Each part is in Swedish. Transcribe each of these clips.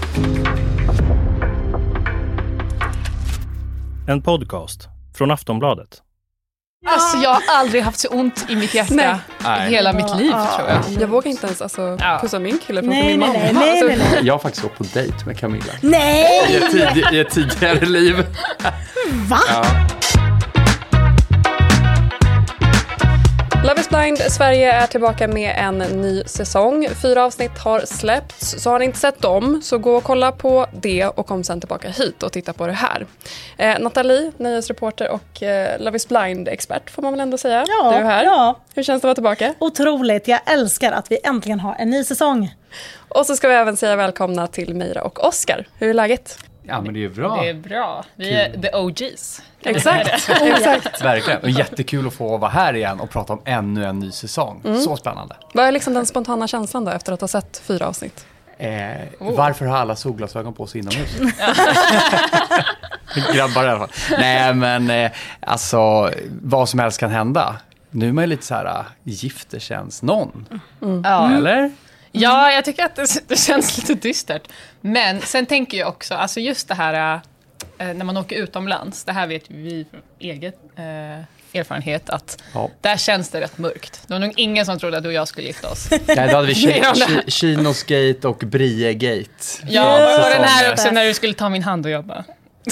En podcast från Aftonbladet. Alltså jag har aldrig haft så ont i mitt hjärta i hela mitt liv, tror jag. Jag vågar inte ens pussa min kille från min mamma. Nej. Jag har faktiskt gått på dejt med Camilla. Nej! I ett tidigare liv. Va? Ja. Love is blind Sverige är tillbaka med en ny säsong. 4 avsnitt har släppts. Så har ni inte sett dem, så gå och kolla på det och kom sen tillbaka hit och titta på det här. Nathalie, nöjesreporter och Love is blind-expert får man väl ändå säga. Ja, du är här. Ja. Hur känns det att vara tillbaka? Otroligt, jag älskar att vi äntligen har en ny säsong. Och så ska vi även säga välkomna till Meira och Oscar. Hur är läget? Ja, men det är bra. Det är bra. Vi är the OGs. Exakt. Verkligen. Och jättekul att få vara här igen och prata om ännu en ny säsong. Så spännande. Vad är liksom den spontana känslan då efter att ha sett 4 avsnitt? Varför har alla solglasögon på sig inomhus? Grabbar i alla fall. Nej, men alltså vad som helst kan hända. Nu är man lite så här, gifter känns någon. Ja. Eller? Ja, jag tycker att det känns lite dystert. Men sen tänker jag också, alltså just det här när man åker utomlands, det här vet vi från egen erfarenhet, att där känns det rätt mörkt. Det var nog ingen som trodde att du och jag skulle gifta oss. Nej, då hade vi Chinos-gate och Brie-gate. Ja, och den här också när du skulle ta min hand och jobba.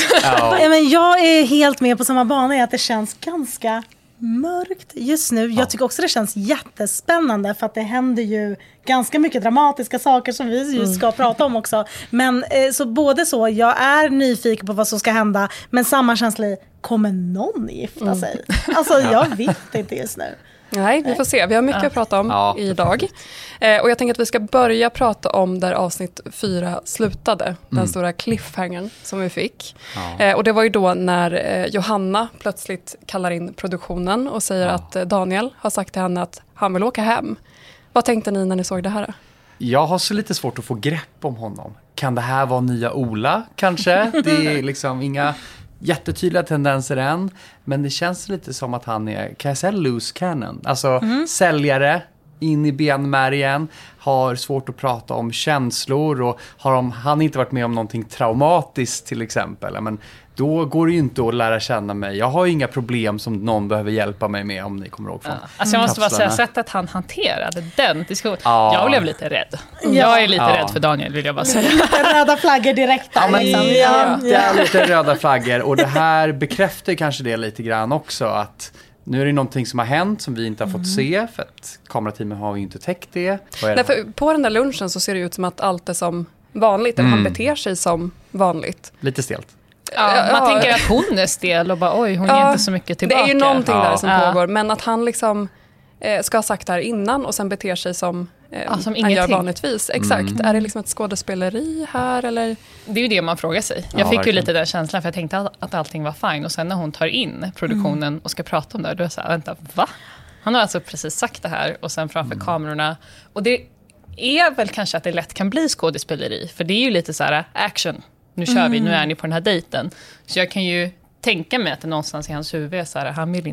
Ja, men jag är helt med på samma bana i att det känns ganska mörkt just nu. Jag tycker också det känns jättespännande för att det händer ju ganska mycket dramatiska saker som vi ju ska prata om också. Men så både så, jag är nyfiken på vad som ska hända, men samma känsla i, kommer någon gifta sig? Alltså jag vet inte just nu. Nej, vi får se. Vi har mycket att prata om idag. Och jag tänker att vi ska börja prata om där avsnitt 4 slutade. Den stora cliffhangern som vi fick. Och det var ju då när Johanna plötsligt kallar in produktionen och säger att Daniel har sagt till henne att han vill åka hem. Vad tänkte ni när ni såg det här? Jag har så lite svårt att få grepp om honom. Kan det här vara nya Ola kanske? Det är liksom inga jättetydliga tendenser än. Men det känns lite som att han är, kan jag säga loose cannon? Alltså säljare in i benmärgen, har svårt att prata om känslor och har han inte varit med om någonting traumatiskt till exempel. Men då går det ju inte att lära känna mig. Jag har ju inga problem som någon behöver hjälpa mig med, om ni kommer ihåg från Alltså jag måste bara säga, sättet han hanterade den diskussionen. Jag blev lite rädd. Jag är lite rädd för Daniel, vill jag bara säga. Röda flaggor direkt där. Det är lite röda flaggor. Och det här bekräftar kanske det lite grann också, att nu är det någonting som har hänt som vi inte har fått se, för att kamerateamet har ju inte täckt det. Nej, för på den där lunchen så ser det ut som att allt är som vanligt. Eller han beter sig som vanligt. Lite stelt. Man tänker att hon är stel och bara oj, hon ger inte så mycket tillbaka. Det är ju någonting där som pågår. Men att han liksom ska ha sagt det här innan och sen beter sig som han gör vanligtvis. Exakt. Är det liksom ett skådespeleri här? Eller? Det är ju det man frågar sig. Jag fick ju lite den känslan, för jag tänkte att allting var fine. Och sen när hon tar in produktionen och ska prata om det, då är jag så här, vänta, va? Han har alltså precis sagt det här och sen framför kamerorna. Och det är väl kanske att det lätt kan bli skådespeleri. För det är ju lite så här action. Nu kör vi, nu är ni på den här dejten. Så jag kan ju tänka mig att det någonstans i hans huvud är så här, han vill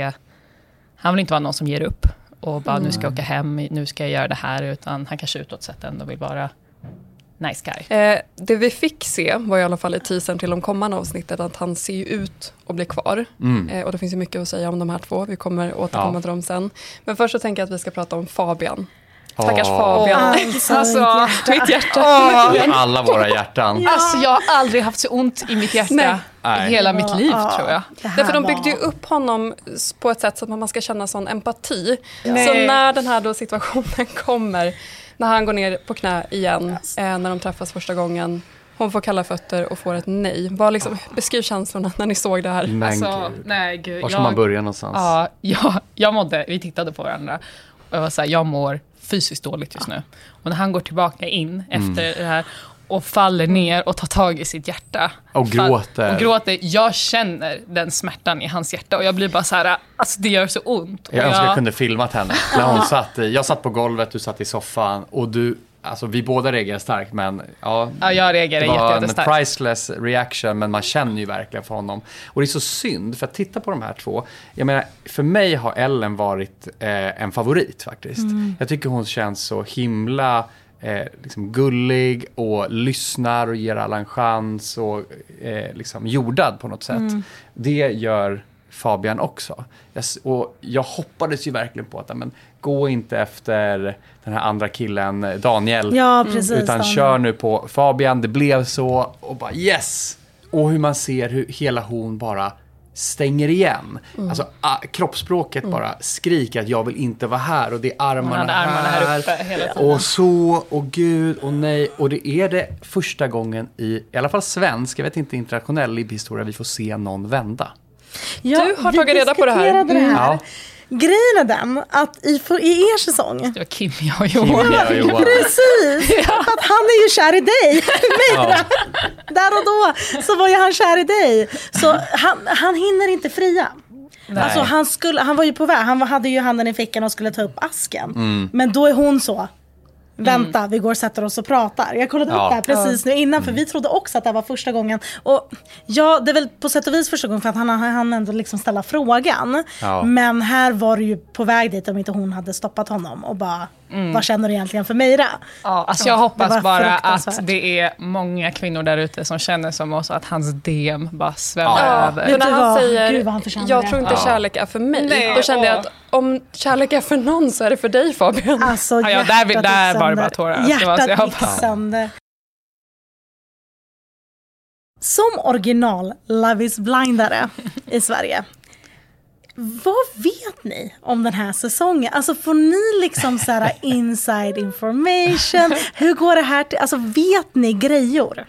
inte vara någon som ger upp. Och bara, nu ska jag åka hem, nu ska jag göra det här. Utan han kanske utåt sett ändå vill vara nice guy. Det vi fick se var i alla fall i teasern till de kommande avsnittet att han ser ju ut att bli kvar. Och det finns ju mycket att säga om de här två. Vi kommer återkomma till dem sen. Men först så tänker jag att vi ska prata om Fabian. Stackars Fabian. Alltså, mitt hjärta. Alla våra hjärtan. Alltså jag har aldrig haft så ont i mitt hjärta i hela mitt liv, tror jag. Därför de byggde ju upp honom på ett sätt så att man ska känna sån empati. Så när den här då situationen kommer, när han går ner på knä igen, när de träffas första gången, hon får kalla fötter och får ett nej. Beskriv känslorna när ni såg det här. Nej, gud. Var ska man börja någonstans? Vi tittade på varandra och jag var så här, jag mår fysiskt dåligt just nu. Och när han går tillbaka in efter det här och faller ner och tar tag i sitt hjärta. Och gråter. Jag känner den smärtan i hans hjärta och jag blir bara så här, alltså det gör så ont. Jag önskar jag kunde filmat henne. När hon jag satt på golvet, du satt i soffan och du, alltså vi båda reagerade starkt, men jag reagerade jättestarkt. Det var en priceless reaction, men man känner ju verkligen för honom. Och det är så synd, för att titta på de här två. Jag menar, för mig har Ellen varit en favorit faktiskt. Jag tycker hon känns så himla liksom gullig och lyssnar och ger alla en chans och liksom jordad på något sätt. Det gör Fabian också. Jag hoppades ju verkligen på att gå inte efter den här andra killen Daniel. Ja, precis, utan Daniel. kör nu på Fabian. Det blev så och bara yes! Och hur man ser hur hela hon bara stänger igen. Alltså kroppsspråket bara skriker att jag vill inte vara här. Och det är armarna här uppe hela tiden. Och så, och gud, och nej. Och det är det första gången i alla fall svensk, jag vet inte internationell livshistoria, vi får se någon vända. Ja, du har tagit reda på det här. Ja. Grejen är den att i er säsong... Det var Kim, jag och Johan. Precis! För att han är ju kär i dig. Meira. Där och då så var ju han kär i dig. Så han hinner inte fria. Nej. Alltså han var ju på väg. Han hade ju handen i fickan och skulle ta upp asken. Men då är hon så... Vänta, vi går och sätter oss och pratar. Jag kollade upp det här precis nu innan, för vi trodde också att det var första gången. Och ja, det är väl på sätt och vis första gången för att han ändå liksom ställa frågan. Men här var det ju på väg dit om inte hon hade stoppat honom och bara, vad känner du egentligen för Meira? Ja, alltså jag hoppas bara att det är många kvinnor där ute som känner som oss att hans DM bara svämmar över. För när han säger, Gud, vad han förtjänar jag tror inte kärlek är för mig. Då kände jag att om kärlek är för någon så är det för dig, Fabian. Alltså, där var det bara tårar. Hjärtat gick sönder. Som original Love is blindare i Sverige. Vad vet ni om den här säsongen? Alltså får ni liksom så här inside information? Hur går det här till? Alltså vet ni grejor?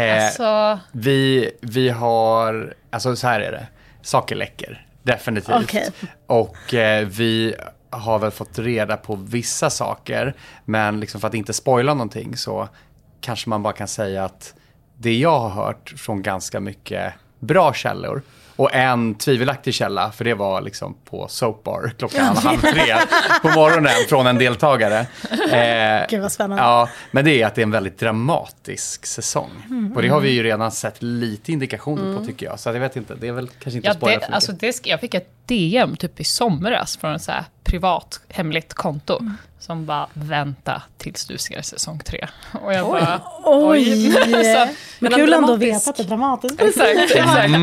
Vi har, alltså så här är det. Saker läcker, definitivt. Okay. Och vi har väl fått reda på vissa saker. Men liksom för att inte spoila någonting så kanske man bara kan säga att det jag har hört från ganska mycket bra källor. Och en tvivelaktig källa, för det var liksom på Soapbar klockan 2:30 på morgonen från en deltagare. Gud vad spännande. Ja, men det är att det är en väldigt dramatisk säsong. Och det har vi ju redan sett lite indikationer på tycker jag. Så jag vet inte, det är väl kanske inte spoiler för mycket. Alltså jag fick ett DM typ i somras från ett så här privat hemligt konto som bara vänta tills du ser säsong 3. Och jag bara oj. Men kul ändå att veta att det är dramatiskt. Exakt.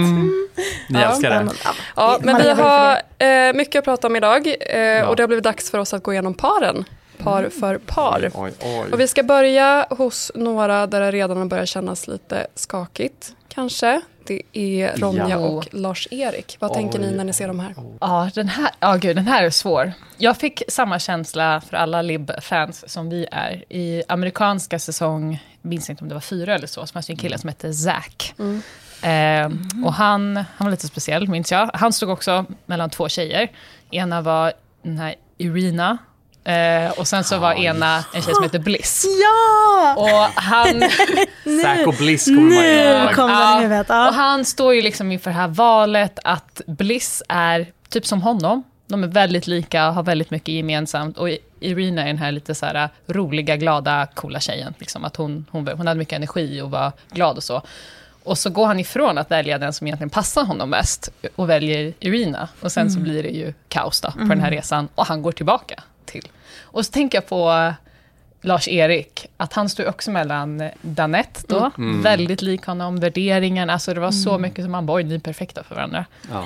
Ni älskar det. Ja, men vi har mycket att prata om idag och det har blivit dags för oss att gå igenom paren. Par för par. Oj. Och vi ska börja hos några där det redan börjar kännas lite skakigt, kanske. Det är Ronja och Lars-Erik. Vad tänker ni när ni ser de här? Ja, den här är svår. Jag fick samma känsla för alla Lib-fans som vi är. I amerikanska säsong, minns inte om det var 4 eller så fanns det en kille som hette Zack. Och han var lite speciell, minns jag. Han stod också mellan 2 tjejer. Ena var den här Irina. Och sen så var ena en tjej som heter Bliss. Ja! Och han... Zack och Bliss kommer man ihåg. Kommer i huvudet. Och han står ju liksom inför det här valet att Bliss är typ som honom. De är väldigt lika, har väldigt mycket gemensamt. Och Irina är den här lite så här roliga, glada, coola tjejen. Liksom att hon hade mycket energi och var glad och så. Och så går han ifrån att välja den som egentligen passar honom mest och väljer Irina. Och sen så blir det ju kaos då på den här resan. Och han går tillbaka till. Och så tänker jag på Lars-Erik, att han står också mellan Danette då, väldigt lik honom, värderingen, alltså det var så mycket som man bara, ni är perfekta för varandra.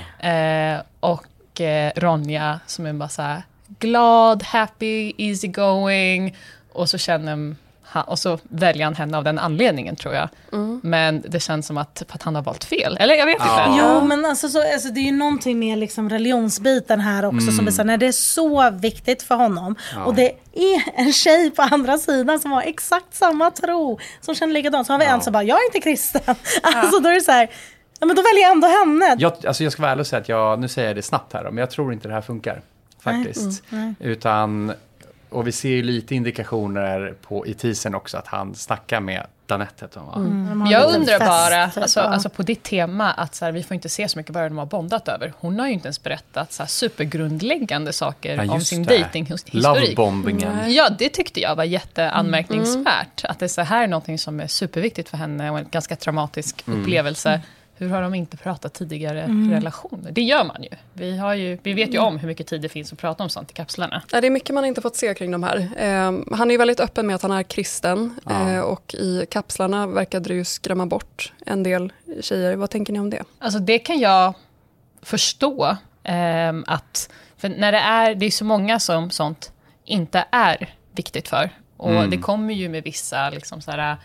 Och Ronja som är bara så här glad, happy, easygoing, och så och så väljer han henne av den anledningen tror jag. Men det känns som att han har valt fel. Eller jag vet inte. Jo, men alltså det är ju någonting med liksom religionsbiten här också som är när det är så viktigt för honom. Och det är en tjej på andra sidan som har exakt samma tro, som känner likadant. Så har vi en som bara, jag är inte kristen. Alltså då är det så här, ja, men då väljer jag ändå henne. Jag ska vara ärlig och säga att nu säger jag det snabbt här, men jag tror inte det här funkar. Faktiskt. Utan... Och vi ser ju lite indikationer i teasern också att han snackar med Danette. Jag undrar bara, alltså på ditt tema att så här, vi får inte se så mycket vad de har bondat över. Hon har ju inte ens berättat så här, supergrundläggande saker om sin datinghistorik. Lovebombingen. Ja, det tyckte jag var jätteanmärkningsvärt. Att det är så här någonting som är superviktigt för henne och en ganska traumatisk upplevelse. hur har de inte pratat tidigare relationer? Det gör man ju. Vi vet ju om hur mycket tid det finns att prata om sånt i kapslarna. Ja, det är mycket man inte fått se kring de här. Han är ju väldigt öppen med att han är kristen. Och i kapslarna verkade det ju skrämma bort en del tjejer. Vad tänker ni om det? Alltså det kan jag förstå. För när det är så många som sånt inte är viktigt för. Och det kommer ju med vissa liksom såhär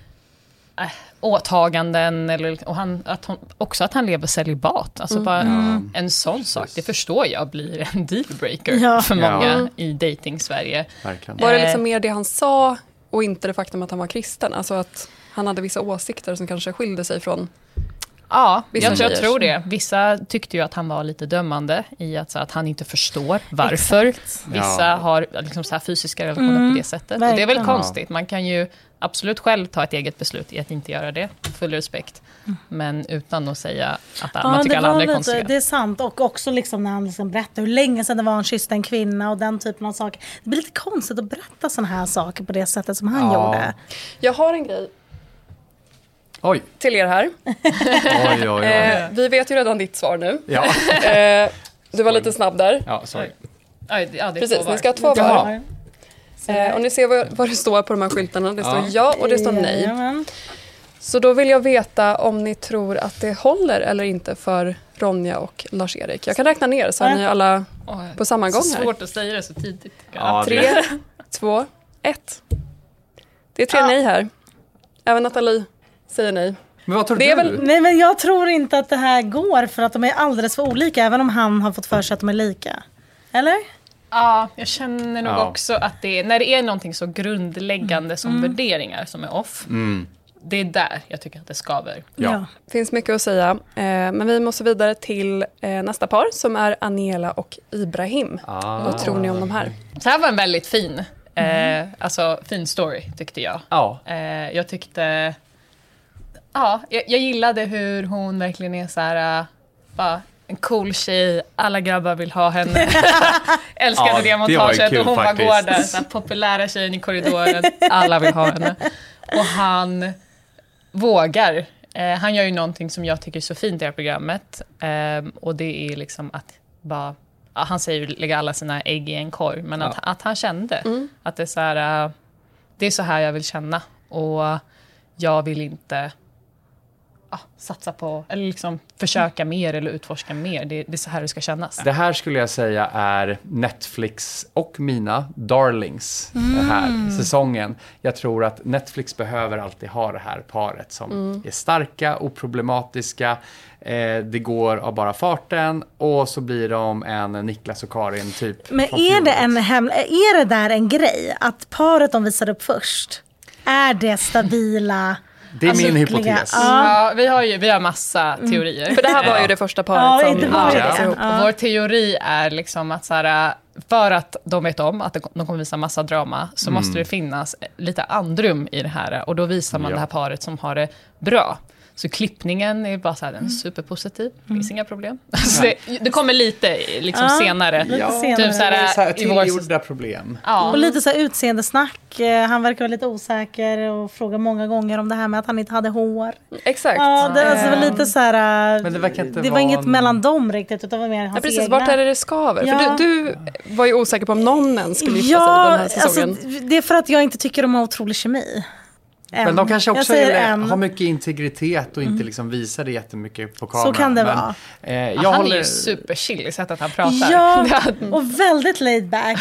åtaganden också att han lever celibat. Alltså bara en sån sak, det förstår jag blir en dealbreaker för många i dating Sverige. Verkligen. Var det liksom mer det han sa och inte det faktum att han var kristen? Alltså att han hade vissa åsikter som kanske skilde sig från... Ja, jag tror det. Vissa tyckte ju att han var lite dömande i att han inte förstår varför. Vissa har liksom så här fysiska relationer på det sättet. Och det är väl konstigt. Man kan ju absolut själv ta ett eget beslut i att inte göra det. Full respekt. Men utan att säga att man tycker alla andra är konstiga. Det är sant. Och också liksom när han liksom berättar hur länge sedan det var en kysst en kvinna och den typen av saker. Det blir lite konstigt att berätta såna här saker på det sättet som han gjorde. Jag har en grej. Oj. Till er här. Oj. Vi vet ju redan ditt svar nu. Ja. Du var lite snabb där. Ja, sorry. Precis, ni ska ha 2 var. Och ni ser vad det står på de här skyltarna. Det står ja och det står nej. Så då vill jag veta om ni tror att det håller eller inte för Ronja och Lars-Erik. Jag kan räkna ner så är ni alla på samma gång här. Svårt att säga det så tidigt. 3, 2, 1. Det är 3 nej här. Även Nathalie säger nej. Men vad tror du? Nej, men jag tror inte att det här går för att de är alldeles för olika, även om han har fått för sig att de är lika. Eller? Ja, jag känner nog också att när det är någonting så grundläggande som värderingar som är off, det är där jag tycker att det skaver. Ja. Det finns mycket att säga, men vi måste vidare till nästa par som är Aniela och Ibrahim. Vad tror ni om de här? Så här var en väldigt fin fin story tyckte jag. Jag tyckte jag gillade hur hon verkligen är så här en cool tjej, alla grabbar vill ha henne. Älskade det montaget och hon bara går där så här, populära tjejen i korridoren, alla vill ha henne. Och han vågar. Han gör ju någonting som jag tycker är så fint i det här programmet, och det är liksom att bara han säger ju lägga alla sina ägg i en korg, men att han kände att det är så här, det är så här jag vill känna och jag vill inte satsa på eller liksom försöka mer eller utforska mer. Det är så här det ska kännas. Det här skulle jag säga är Netflix och mina darlings den här säsongen. Jag tror att Netflix behöver alltid ha det här paret som är starka och problematiska. Det går av bara farten och så blir de en Niklas och Karin typ. Men är det där en grej att paret de visar upp först är det stabila? Det är min hypotes. Ja, vi har massa teorier. För det här var ju det första paret som ihop. Och vår teori är liksom att så här, för att de vet om att de kommer visa massa drama så måste det finnas lite andrum i det här. Och då visar man det här paret som har det bra. Så klippningen är bara så här, den är superpositiv. Finns inga problem. Alltså det kommer lite liksom senare. Typ så här, tillgjorda problem. Och lite så här utseendesnack. Han verkar vara lite osäker och frågar många gånger om det här med att han inte hade hår. Exakt. Ja, det var lite så här. Men det var inget mellan dem riktigt, utan det var mer hans precis, egna. vart är det skaver? För du var ju osäker på om någon ens skulle gifta sig den här säsongen. Alltså, det är för att jag inte tycker de har otrolig kemi. Men de kanske också har mycket integritet och inte liksom visar det jättemycket på kameran. Så kan det vara. Han är ju superchill i sättet han pratar. Ja, och väldigt laid back.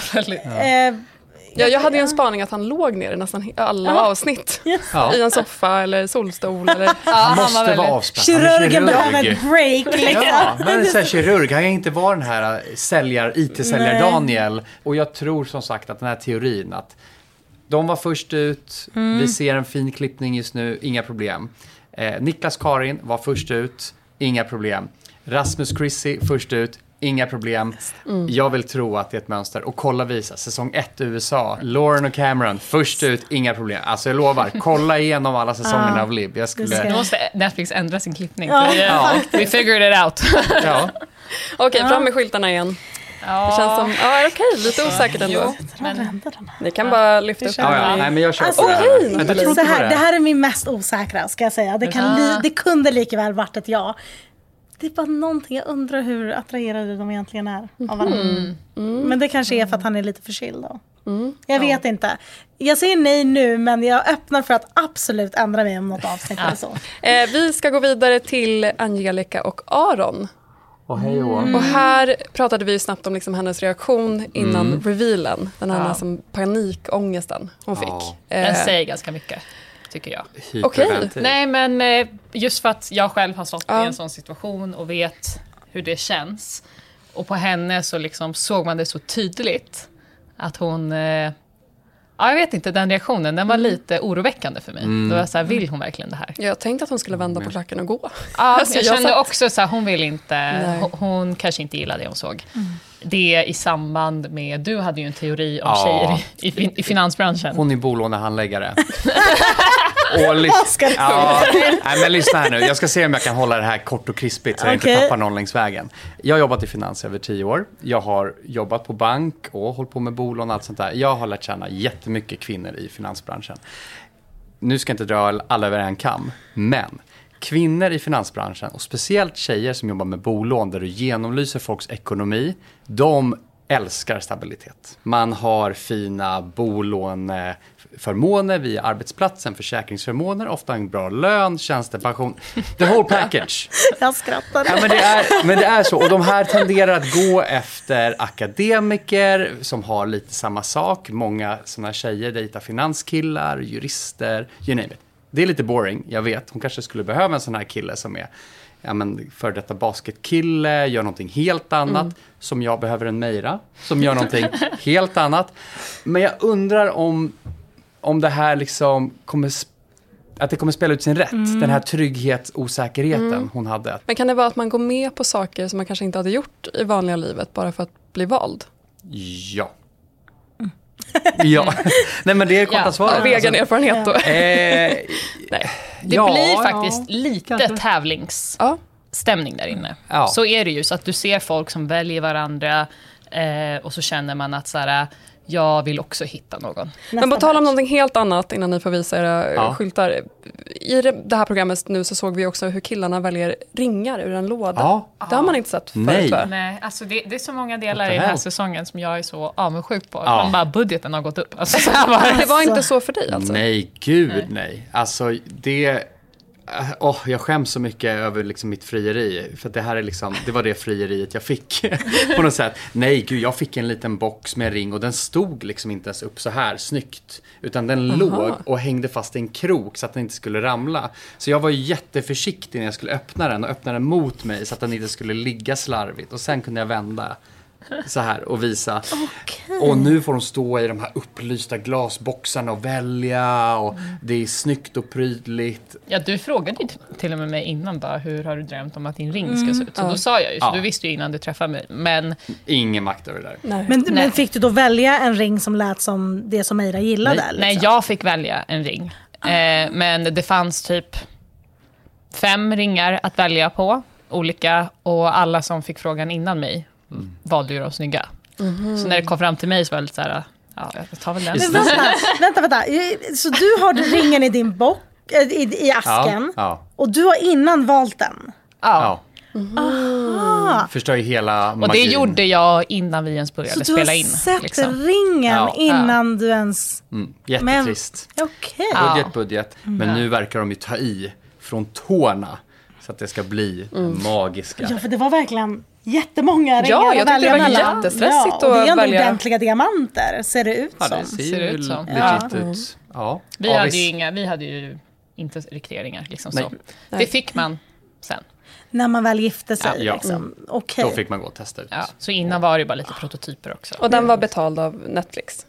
Jag hade ju en spaning att han låg ner i nästan alla avsnitt. I en soffa eller solstol. Eller... Han måste vara avspänd. Kirurgen behöver ett break. Liksom. Ja, men så här, kirurg, han kan inte vara den här IT-säljare Daniel. Och jag tror som sagt att den här teorin att de var först ut, vi ser en fin klippning just nu, inga problem. Niklas Karin var först ut, inga problem. Rasmus Chrissy först ut, inga problem. Jag vill tro att det är ett mönster. Och kolla visa, säsong 1 i USA. Lauren och Cameron, först ut, inga problem. Alltså jag lovar, kolla igenom alla säsongerna av Lib. Nu måste Netflix ändra sin klippning. Vi figured it out. Okej, fram med skyltarna igen. Det känns som, okej, lite osäkert ändå. Men Ni kan bara lyfta upp Nej, men jag kör på det här. Det här är min mest osäkra, ska jag säga. Det kunde lika väl varit ett ja. Det är bara någonting, jag undrar hur attraherade de egentligen är av varandra. Men det kanske är för att han är lite förkyld då. Jag vet inte. Jag säger nej nu, men jag öppnar för att absolut ändra mig om något avsnitt eller så. Vi ska gå vidare till Angelica och Aron. Hej Och här pratade vi ju snabbt om liksom hennes reaktion innan revealen. Den här som panikångesten hon fick. Den säger ganska mycket, tycker jag. Okej. Nej, men just för att jag själv har stått i en sån situation och vet hur det känns. Och på henne så liksom såg man det så tydligt att hon... jag vet inte, den reaktionen, den var lite oroväckande för mig. Då var jag så här, vill hon verkligen det här? Jag tänkte att hon skulle vända på klacken och gå. Jag kände också så här, hon vill inte, hon kanske inte gillade det hon såg. Det i samband med, du hade ju en teori om tjejer i finansbranschen. Hon är bolånehandläggare. Nej, men lyssna här nu. Jag ska se om jag kan hålla det här kort och krispigt så jag inte tappar någon längs vägen. Jag har jobbat i finans över 10 år. Jag har jobbat på bank och hållit på med bolån och allt sånt där. Jag har lärt känna jättemycket kvinnor i finansbranschen. Nu ska jag inte dra alla över en kam, men kvinnor i finansbranschen och speciellt tjejer som jobbar med bolån där du genomlyser folks ekonomi, de älskar stabilitet. Man har fina bolåneförmåner via arbetsplatsen, försäkringsförmåner, ofta en bra lön, tjänstepension, the whole package. Jag skrattar. Ja, men det är så. Och de här tenderar att gå efter akademiker som har lite samma sak. Många sådana tjejer dejtar finanskillar, jurister, you name it. Det är lite boring, jag vet. Hon kanske skulle behöva en sån här kille som är för detta basketkille, gör någonting helt annat. Som jag behöver en Meira, som gör någonting helt annat. Men jag undrar om det här liksom att det kommer spela ut sin rätt. Den här osäkerheten hon hade. Men kan det vara att man går med på saker som man kanske inte hade gjort i vanliga livet bara för att bli vald? Ja. Ja, nej men det är korta svaret. Av egen erfarenhet då. Nej. Det blir faktiskt lite tävlingsstämning där inne. Ja. Så är det ju, så att du ser folk som väljer varandra och så känner man att så här, jag vill också hitta någon. Men på tal om någonting helt annat innan ni får visa era skyltar. I det här programmet nu så såg vi också hur killarna väljer ringar ur en låda. Det har man inte sett förut, va? Nej, alltså det är så många delar i den här säsongen som jag är så avundsjuk på. Man bara, budgeten har gått upp. Alltså, det var inte så för dig alltså? Nej, nej. Alltså det... jag skäms så mycket över liksom mitt frieri. För det här är liksom, det var det frieriet jag fick på något sätt. Nej, gud, jag fick en liten box med ring och den stod liksom inte ens upp så här snyggt. Utan den låg och hängde fast i en krok så att den inte skulle ramla. Så jag var jätteförsiktig när jag skulle öppna den och öppna den mot mig så att den inte skulle ligga slarvigt. Och sen kunde jag vända så här och visa. Och nu får de stå i de här upplysta glasboxarna och välja och det är snyggt och prydligt. Ja, du frågade ju till och med mig innan bara, hur har du drömt om att din ring ska se ut? Så då sa jag ju, så du visste ju innan du träffade mig. Men... ingen makt över det där. Men fick du då välja en ring som lät som det som Meira gillade? Nej, liksom? Nej, jag fick välja en ring. Men det fanns typ 5 ringar att välja på, olika, och alla som fick frågan innan mig valde ju de snygga. Så när det kom fram till mig så var det lite så här, jag tar väl den. Men vänta. Så du har ringen i din bock, i asken, och du har innan valt den? Ja. Förstår ju hela magin. Och det gjorde jag innan vi ens började spela in. Så du har sett ringen innan du ens... Jättetrist. Okej. Budget. Men nu verkar de ju ta i från tårna så att det ska bli magiska. Ja, för det var verkligen jättemånga ringar. Ja, jag tyckte det var jättestressigt och det är ändå ordentliga diamanter, ser det ut som. Ja, det ser ut som. Ut. Ja. Vi hade ju inte riktiga ringar. Liksom så. Det fick man sen. När man väl gifte sig. Liksom. Okay. Då fick man gå och testa ut. Ja, så innan var det bara lite prototyper också. Och den var betald av Netflix?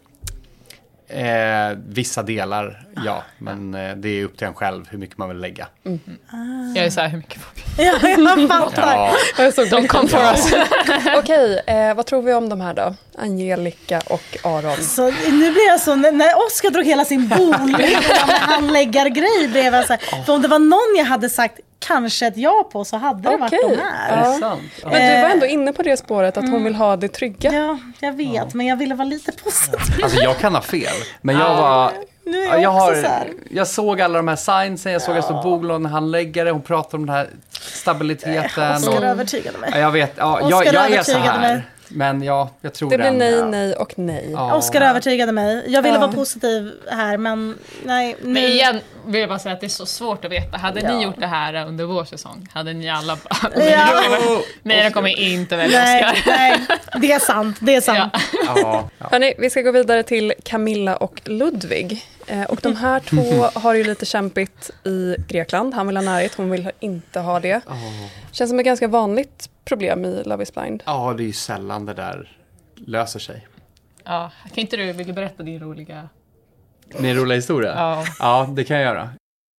Vissa delar, men det är upp till en själv hur mycket man vill lägga. Jag är så här, hur mycket får vi? Jag fattar. De kom för oss. Okej, vad tror vi om de här då? Angelica och Aron. Så nu blir jag så, när Oskar drog hela sin handläggargrej blev jag så här, för om det var någon jag hade sagt kanske ett ja på, så hade det varit de här. Är det sant? Men du var ändå inne på det spåret att hon vill ha det trygga. Ja, jag vet, men jag ville vara lite positiv. Alltså jag kan ha fel, men jag var... Nu är jag så här. Jag såg alla de här signsen, jag såg att Boglund handläggare, hon pratade om den här stabiliteten. Oskar övertygade mig. Jag vet, jag är så här. Men jag tror det blir nej och nej. Oskar övertygade mig. Jag ville vara positiv här, men nej. Nu... Men igen vill jag bara säga att det är så svårt att veta. Hade ni gjort det här under vår säsong, hade ni alla bara... Nej, de kommer inte välja Oskar. Nej, det är sant. Det är sant. Ja. Hörrni, vi ska gå vidare till Camilla och Ludvig. Och de här två har ju lite kämpigt i Grekland. Han vill ha närhet, hon vill inte ha det. Känns som ett ganska vanligt problem i Love is blind. Ja, det är ju sällan det där löser sig. Ja, kan inte du vilja berätta din roliga... Min roliga historia? Ja, det kan jag göra.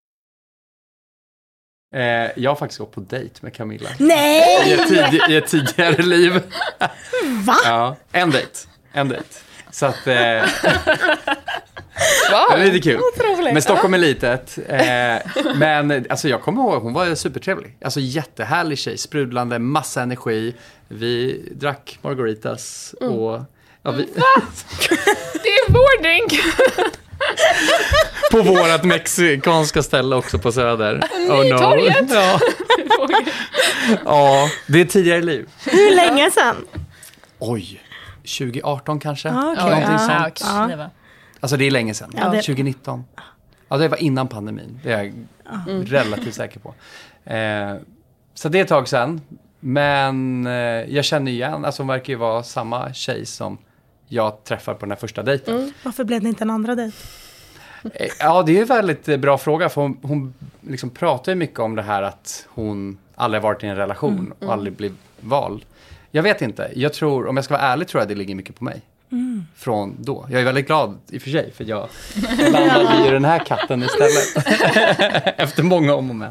Jag har faktiskt gått på dejt med Camilla. Nej! I ett tidigare liv. Va? Ja, en dejt. Så att... Wow. Det är lite kul. Otroligt. Men Stockholm är litet. Men alltså, jag kommer ihåg, hon var supertrevlig. Alltså jättehärlig tjej, sprudlande, massa energi. Vi drack margaritas och... Ja, vi... Det är vår drink! På vårat mexikanska ställe också på Söder. Nytorget! Ja, det är tidigare liv. Hur länge sedan? Oj, 2018 kanske? Okay. Någonting sånt. Ja. Alltså det är länge sedan, Ja, det... 2019. Ja, det var innan pandemin, det är jag relativt säker på. Så det är ett tag sedan. Men jag känner igen, alltså hon verkar ju vara samma tjej som jag träffar på den här första dejten. Varför blev det inte en andra dejt? Ja, det är en väldigt bra fråga. För hon liksom pratar ju mycket om det här att hon aldrig varit i en relation och aldrig blivit vald. Jag vet inte. Jag tror, om jag ska vara ärlig, tror jag det ligger mycket på mig. Från då. Jag är väldigt glad i och för sig, för jag landade i den här katten istället. Efter många om och men.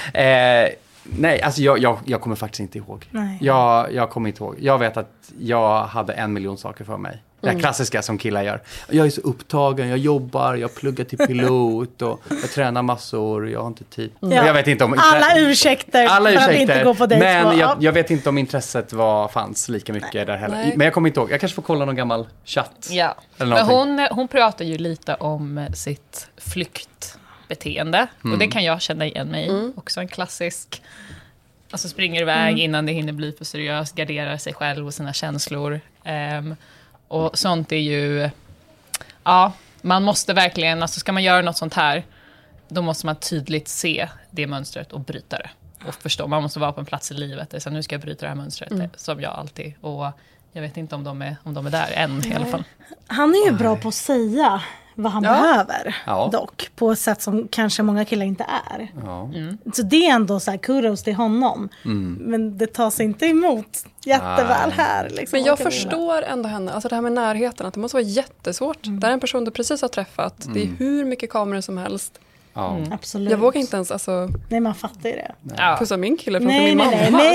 Nej, alltså jag kommer faktiskt inte ihåg. Jag kommer inte ihåg. Jag vet att jag hade 1 miljon saker för mig. Det här klassiska som killar gör. Jag är så upptagen, jag jobbar, jag pluggar till pilot och jag tränar massor, jag har inte tid. Jag vet inte om alla ursäkter för att inte gå på dejt. Men jag vet inte om intresset fanns lika mycket där heller. Men jag kommer inte ihåg. Jag kanske får kolla någon gammal chatt. Ja. Eller men hon pratar ju lite om sitt flyktbeteende. Och det kan jag känna igen mig i. Också en klassisk... Alltså springer iväg innan det hinner bli för seriöst. Garderar sig själv och sina känslor. Och sånt är ju... Ja, man måste verkligen... Alltså ska man göra något sånt här, då måste man tydligt se det mönstret och bryta det. Och förstå, man måste vara på en plats i livet. Så nu ska jag bryta det här mönstret, som jag alltid... Och jag vet inte om de är där än i alla fall. Han är ju bra på att säga vad han behöver, dock. På ett sätt som kanske många killar inte är. Så det är ändå så här kudos till honom. Men det tas inte emot jätteväl här. Liksom. Men jag förstår ändå henne. Alltså det här med närheten, att det måste vara jättesvårt. Det är en person du precis har träffat. Det är hur mycket kameror som helst. Absolut. Jag vågar inte ens, alltså... Nej, man fattar ju det. Pussa min kille framför min mamma.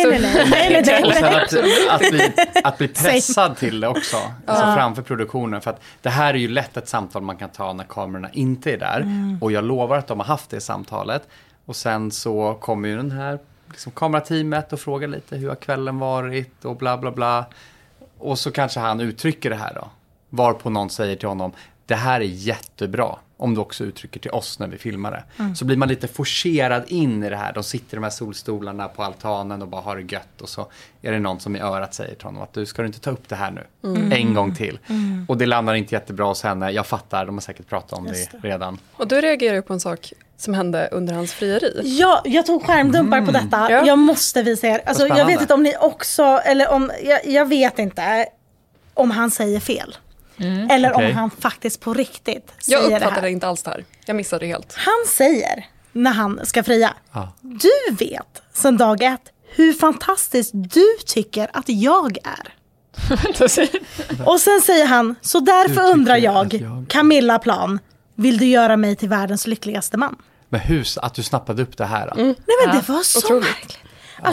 Nej. Att bli pressad till det också. Alltså framför produktionen. För att det här är ju lätt ett samtal man kan ta när kamerorna inte är där. Och jag lovar att de har haft det samtalet. Och sen så kommer ju den här liksom, kamerateamet och frågar lite hur har kvällen varit och bla bla bla. Och så kanske han uttrycker det här då. Varpå någon säger till honom, det här är jättebra. Om du också uttrycker till oss när vi filmar det. Så blir man lite forcerad in i det här. De sitter i de här solstolarna på altanen och bara har det gött. Och så är det någon som i örat säger till honom att du ska inte ta upp det här nu. En gång till. Och det landar inte jättebra hos henne. Jag fattar, de har säkert pratat om det redan. Och du reagerar ju på en sak som hände under hans frieri. Ja, jag tog skärmdumpar på detta. Jag måste visa er. Alltså, jag vet inte om ni också, eller om, jag vet inte om han säger fel. Eller om han faktiskt på riktigt säger det här. Jag uppfattade inte alls det här. Jag missade det helt. Han säger, när han ska fria, du vet sedan dag 1 hur fantastiskt du tycker att jag är. Och sen säger han, så därför undrar jag, Camilla Plan, vill du göra mig till världens lyckligaste man? Men hur att du snappade upp det här? Nej, men det var så märkligt. Alltså,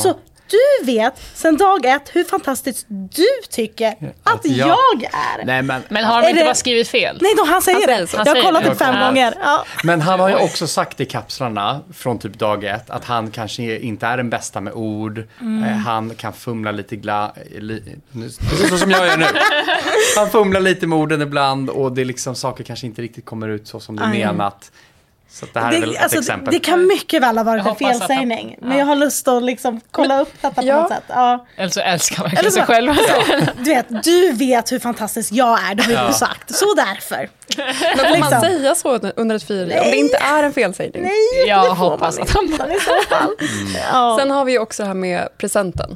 du vet sen dag 1 hur fantastiskt du tycker att jag är. Nej, men har de inte bara skrivit fel? Nej, han säger det. Jag har kollat det 5 gånger. Ja. Men han har ju också sagt i kapslarna från typ dag 1 att han kanske inte är den bästa med ord. Han kan fumla lite precis som jag gör nu. Han fumlar lite med orden ibland och det liksom saker kanske inte riktigt kommer ut så som det är menat. Så det här är väl ett exempel. Det kan mycket väl ha varit en felsägning. Men jag har lust att liksom kolla upp detta på något sätt. Ja. Eller så älskar man sig själv. Du vet hur fantastisk jag är. Det har du sagt. Så därför. Men får man säga så under ett firande? Om det inte är en felsägning? Nej, jag hoppas att han i så fall. Sen har vi också det här med presenten.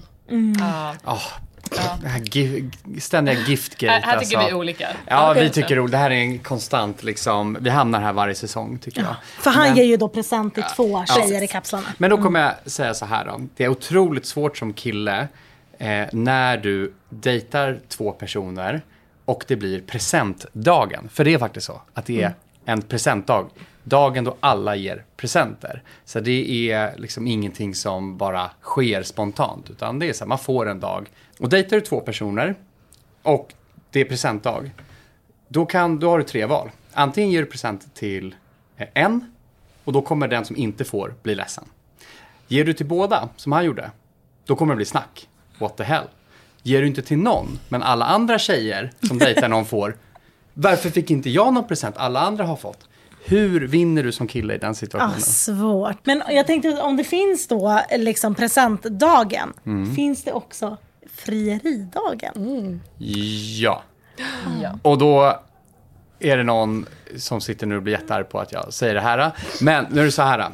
Det här ständiga giftgate. Här tycker vi olika. Ja, vi tycker det här är en konstant liksom, vi hamnar här varje säsong tycker jag. För han ger ju då present till 2 tjejer i kapslarna. Men då kommer jag säga så här då. Det är otroligt svårt som kille när du dejtar 2 personer och det blir presentdagen. För det är faktiskt så att det är en presentdag. Dagen då alla ger presenter. Så det är liksom ingenting som bara sker spontant. Utan det är så här, man får en dag. Och dejtar du 2 personer och det är presentdag. Då har du 3 val. Antingen ger du present till en och då kommer den som inte får bli ledsen. Ger du till båda, som han gjorde, då kommer det bli snack. What the hell? Ger du inte till någon, men alla andra tjejer som dejtar någon får, varför fick inte jag någon present? Alla andra har fått. Hur vinner du som kille i den situationen? Svårt. Men jag tänkte, om det finns då liksom presentdagen, finns det också frieridagen? Ja. Och då är det någon som sitter nu och blir jättearg på att jag säger det här. Men nu är det så här.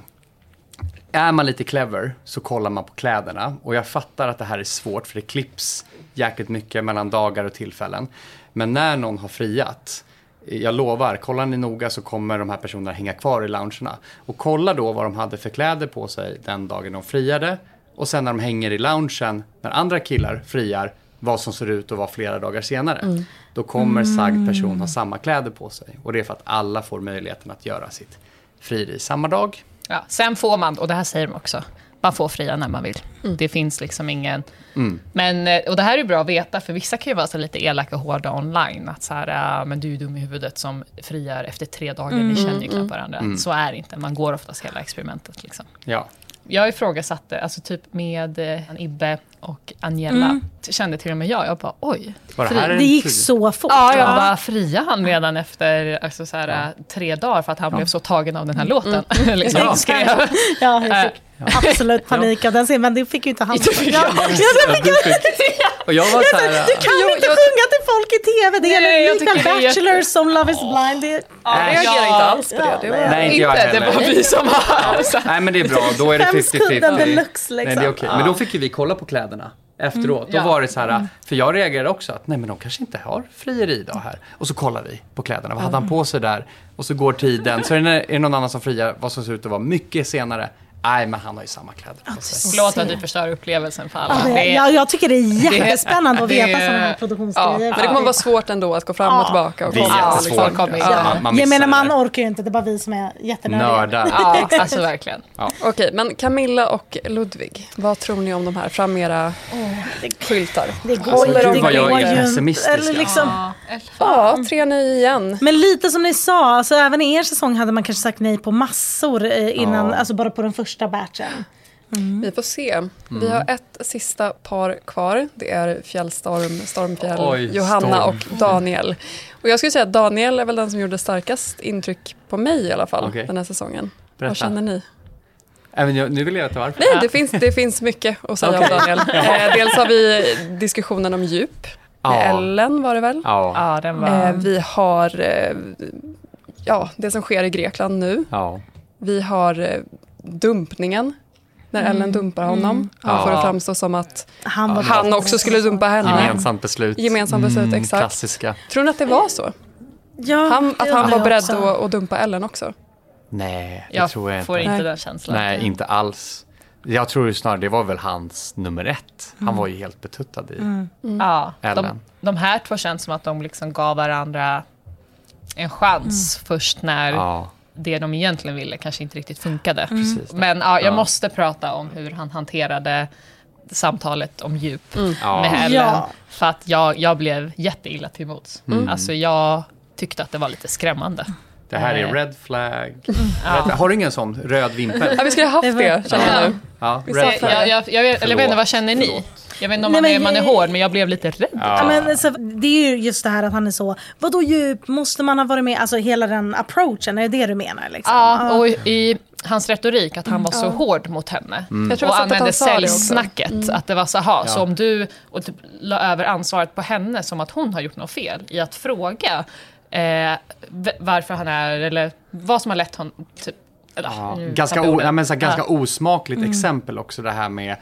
Är man lite clever så kollar man på kläderna. Och jag fattar att det här är svårt för det klipps jäkligt mycket mellan dagar och tillfällen. Men när någon har friat, jag lovar, kollar ni noga så kommer de här personerna hänga kvar i loungerna. Och kolla då vad de hade för kläder på sig den dagen de friade. Och sen när de hänger i loungen, när andra killar friar, vad som ser ut att vara flera dagar senare. Då kommer sagd person ha samma kläder på sig. Och det är för att alla får möjligheten att göra sitt frieri samma dag. Ja, sen får man, och det här säger de också, man får fria när man vill. Det finns liksom ingen... Men, och det här är bra att veta, för vissa kan ju vara så lite elaka och hårda online. Att så här, men du är dum i huvudet som friar efter 3 dagar, ni känner ju knappt varandra. Så är det inte, man går oftast hela experimentet liksom. Ja. Jag ifrågasatte, alltså typ med Ibbe och Angela, kände till och med jag bara oj. Det gick så fort. Ja, jag bara fria han redan efter alltså, så här, 3 dagar för att han blev så tagen av den här låten. Liksom, skrev. Ja, jag fick absolut panik av den scenen, men det fick ju inte han. Och jag var så här, du kan inte sjunga till folk i tv. Det gäller likväl Bachelor som Love is blind. Jag reagerar inte alls på det. Nej, inte jag heller. Det var vi som har. Nej, men det är bra. Då är det 50-50. Deluxe, liksom. Nej, det är okej. Men då fick ju vi kolla på kläderna efteråt. Då var det så här, för jag reagerade också att nej, men de kanske inte har frieri då här. Och så kollar vi på kläderna. Vad hade han på sig där? Och så går tiden. Så är det någon annan som friar vad som ser ut att vara mycket senare. Nej, men han har ju samma kläder på sig. Förlåt att du förstör upplevelsen för alla. Jag tycker det är jättespännande att veta sådana här produktionsgrejer. Men det kommer vara svårt ändå att gå fram och tillbaka. Och det är jättesvårt. Jag menar, man orkar ju inte. Det är bara vi som är jättenördiga. Nördar. Ja, alltså verkligen. Okej, men Camilla och Ludvig, vad tror ni om de här? Fram era skyltar. Det går, vad jag är ju pessimistisk. eller liksom, 3 nej igen. men lite som ni sa, alltså, även i er säsong hade man kanske sagt nej på massor innan, alltså bara på den första batchen. Vi får se. Vi har ett sista par kvar. Det är Stormfjäll, Johanna och Daniel. Och jag skulle säga att Daniel är väl den som gjorde starkast intryck på mig i alla fall den här säsongen. Berätta. Vad känner ni? Nu vill jag ta varför. Nej, det finns mycket att säga om Daniel. Dels har vi diskussionen om djup. Med Ellen var det väl? Ja, den var... Vi har det som sker i Grekland nu. Vi har dumpningen. När Ellen dumpar honom. Han får det framstå som att han också skulle dumpa henne. Gemensamt beslut, exakt. Klassiska. Tror ni att det var så? Ja, att han var beredd att dumpa Ellen också? Nej, det tror jag inte. Jag får inte den känslan. Nej, inte alls. Jag tror ju snarare det var väl hans nummer 1. Han var ju helt betuttad i Ja, Ellen. de här 2 känns som att de liksom gav varandra en chans först när det de egentligen ville kanske inte riktigt funkade. Men jag måste prata om hur han hanterade samtalet om djup med Ellen. Ja. För att jag blev jätteilla till mots. Alltså jag tyckte att det var lite skrämmande. Det här är red flag. Har du ingen sån röd vimpel? Ja, vi skulle ha haft det, känner jag nu. Ja, red flag. Jag vet inte, vad känner ni? Jag vet inte om man är hård, men jag blev lite rädd. Ja, men, så, det är ju just det här att han är så, vadå djup, måste man ha varit med, alltså hela den approachen, är det du menar? Liksom? Ja, och i hans retorik att han var så hård mot henne. Jag tror och att använde han sa det också. säljsnacket, att det var så om du och typ la över ansvaret på henne som att hon har gjort något fel i att fråga varför han är, eller vad som har lett honom typ, ganska osmakligt exempel också, det här med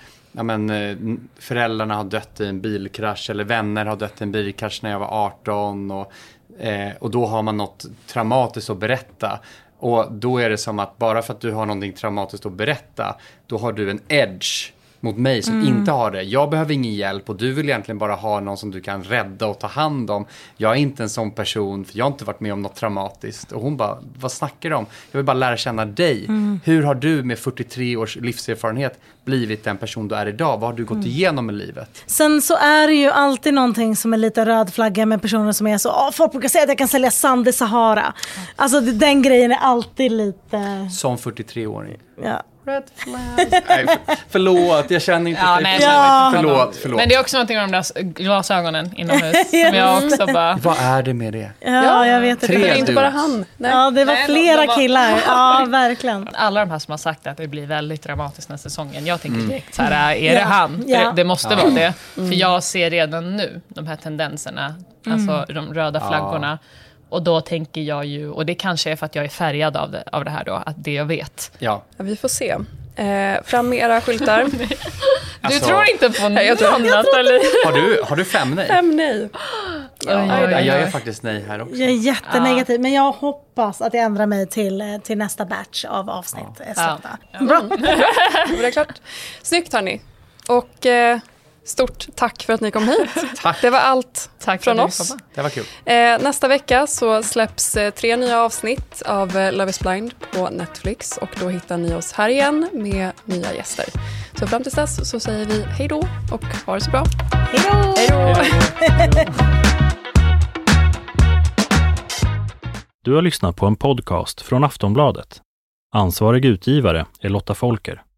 föräldrarna har dött i en bilkrasch eller vänner har dött i en bilkrasch när jag var 18 och då har man något traumatiskt att berätta. Och då är det som att bara för att du har någonting traumatiskt att berätta, då har du en edge mot mig som inte har det. Jag behöver ingen hjälp och du vill egentligen bara ha någon som du kan rädda och ta hand om. Jag är inte en sån person, för jag har inte varit med om något traumatiskt. Och hon bara, vad snackar du om? Jag vill bara lära känna dig. Hur har du med 43 års livserfarenhet blivit den person du är idag? Vad har du gått igenom i livet? Sen så är det ju alltid någonting som är lite röd flagga med personer som är så, folk brukar säga att jag kan sälja sand i Sahara. Alltså den grejen är alltid lite... Som 43-åring. Ja. Red flag. Nej, förlåt, jag känner inte Förlåt. Men det är också någonting med de där glasögonen inomhus som jag också bara... Vad är det med det? Ja, jag vet inte. Det är inte bara han. Nej. Ja, det var flera killar. Ja, verkligen. Alla de här som har sagt att det blir väldigt dramatiskt den säsongen. Jag tänker direkt så här, är det han? Ja. Det måste vara det. För jag ser redan nu de här tendenserna, alltså de röda flaggorna. Och då tänker jag ju, och det kanske är för att jag är färgad av det här då, att det jag vet. Ja, vi får se. Fram med era skyltar. Du tror inte på något? Jag tror annat, eller? Har du 5 nej? 5 nej. Jag är faktiskt nej här också. Jag är jättenegativ, men jag hoppas att jag ändrar mig till nästa batch av avsnitt. Bra. Det är klart. Snyggt hörni. Och stort tack för att ni kom hit. Tack. Det var allt Tack från oss. Det var kul. Nästa vecka så släpps 3 nya avsnitt av Love is Blind på Netflix. Och då hittar ni oss här igen med nya gäster. Så fram tills dess så säger vi hej då och ha det så bra. Hej då! Hej då! Du har lyssnat på en podcast från Aftonbladet. Ansvarig utgivare är Lotta Folker.